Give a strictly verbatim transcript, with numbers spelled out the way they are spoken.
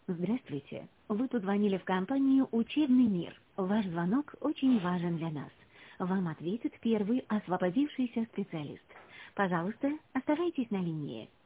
Здравствуйте. Вы позвонили в компанию «Учебный мир». Ваш звонок очень важен для нас. Вам ответит первый освободившийся специалист. Пожалуйста, оставайтесь на линии.